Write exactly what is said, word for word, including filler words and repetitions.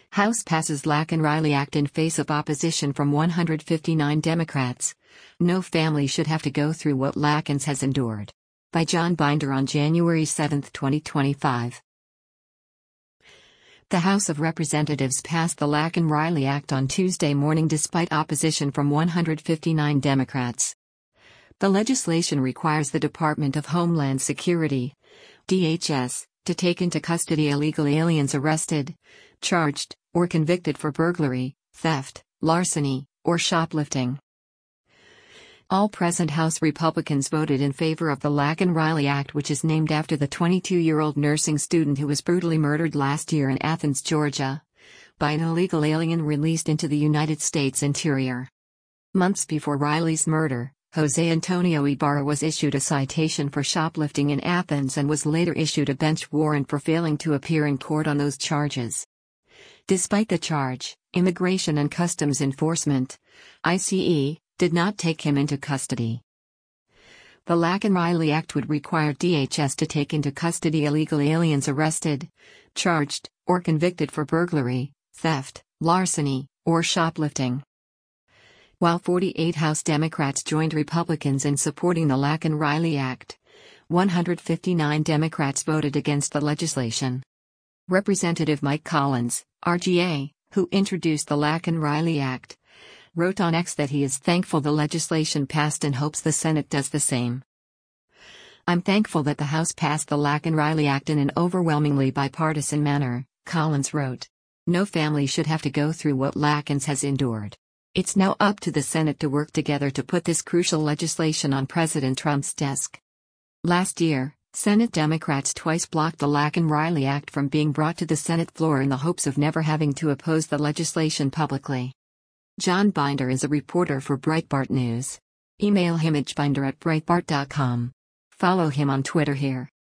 House passes Laken-Riley Act in face of opposition from one hundred fifty-nine Democrats. No family should have to go through what Lakens has endured. By John Binder on January seventh, twenty twenty-five. The House of Representatives passed the Laken-Riley Act on Tuesday morning despite opposition from one hundred fifty-nine Democrats. The legislation requires the Department of Homeland Security, D H S, to take into custody illegal aliens arrested, charged, or convicted for burglary, theft, larceny, or shoplifting. All present House Republicans voted in favor of the Laken-Riley Act, which is named after the twenty-two-year-old nursing student who was brutally murdered last year in Athens, Georgia, by an illegal alien released into the United States interior. Months before Riley's murder, Jose Antonio Ibarra was issued a citation for shoplifting in Athens and was later issued a bench warrant for failing to appear in court on those charges. Despite the charge, Immigration and Customs Enforcement, I C E, did not take him into custody. The Laken-Riley Act would require D H S to take into custody illegal aliens arrested, charged, or convicted for burglary, theft, larceny, or shoplifting. While forty-eight House Democrats joined Republicans in supporting the Laken-Riley Act, one hundred fifty-nine Democrats voted against the legislation. Representative Mike Collins, R G A, who introduced the Laken-Riley Act, wrote on X that he is thankful the legislation passed and hopes the Senate does the same. "I'm thankful that the House passed the Laken-Riley Act in an overwhelmingly bipartisan manner," Collins wrote. "No family should have to go through what Lakens has endured. It's now up to the Senate to work together to put this crucial legislation on President Trump's desk." Last year, Senate Democrats twice blocked the Laken-Riley Act from being brought to the Senate floor in the hopes of never having to oppose the legislation publicly. John Binder is a reporter for Breitbart News. Email him at binder at breitbart dot com. Follow him on Twitter here.